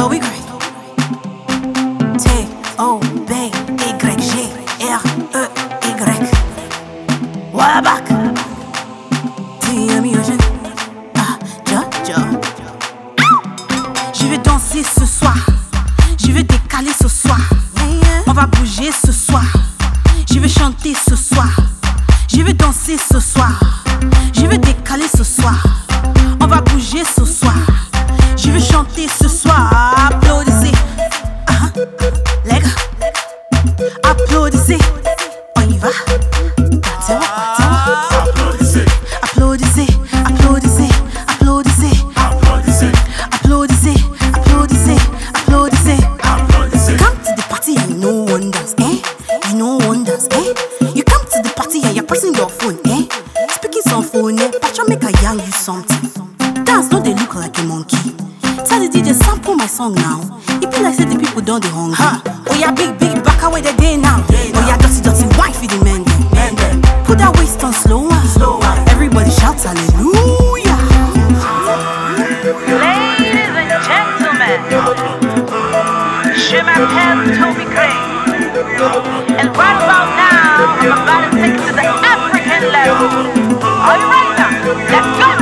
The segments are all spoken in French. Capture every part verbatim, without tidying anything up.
Toby Gray. T O B Y G R E Y. Wabak. T M I Eugène. Ah, ja, ja. Je vais danser ce soir. Je vais décaler ce soir. On va bouger ce soir. Je vais chanter ce soir. Je vais danser ce soir. Je vais décaler ce soir. On va bouger ce soir. Je vais chanter ce soir. Applaudissez. Ah, les gars. Applaudissez. On y va. Battez-moi, battez-moi. Applaudissez. Applaudissez. Applaudissez. Applaudissez. Applaudissez. Applaudissez. Applaudissez. Applaudissez. Applaudissez. Come to the party and you know one dance, eh? You know one dance, eh? You come to the party and you're pressing your phone, eh? Speaking some phone, eh? Patcha make a yarn you something. Dance, don't they look like a monkey? Tell the D J sample my song now. It be like say the people don't they hungry. Huh. Oh yeah, big big back away the day now. Yeah, oh yeah, dirty dirty wine for the men. Men them. Put that waist on slower. Slower. Everybody shout hallelujah. Ladies and gentlemen, je m'appelle Toby Gray, and right about now I'm about to take it to the African level. Are you ready now? Let's go.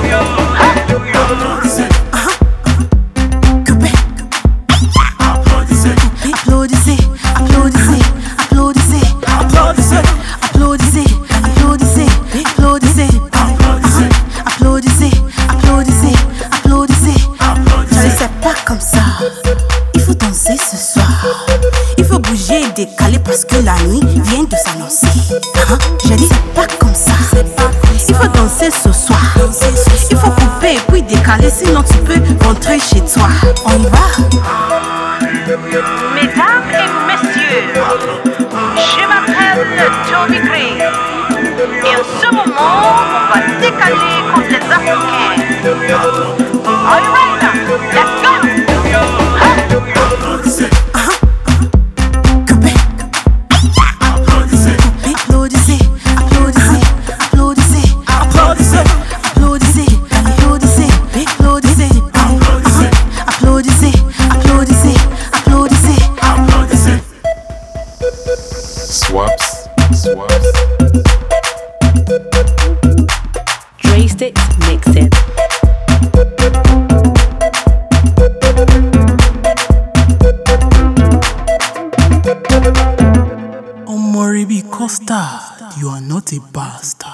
Applaudissez, applaudissez, applaudissez, applaudissez, applaudissez, applaudissez, applaudissez, applaudissez, applaudissez, applaudissez. Je ne sais pas comme ça. Il faut danser ce soir. Il faut bouger et décaler parce que la nuit vient de s'annoncer. Je dis c'est pas comme ça. Il faut danser ce soir. Il faut couper et puis décaler, sinon tu peux rentrer chez toi. On y va. Mesdames et messieurs, je m'appelle Toby Gray, et en ce moment, on va décaler contre les Africains. Are you ready now? Let's go! Applaudissez. Applaudissez, applaudissez, applaudissez, applaudissez, applaudissez, applaudissez, applaudissez, applaudissez, applaudissez, applaudissez. Swaps, swaps. Dre Sticks mix it. Omoribi Costa, you are not a bastard.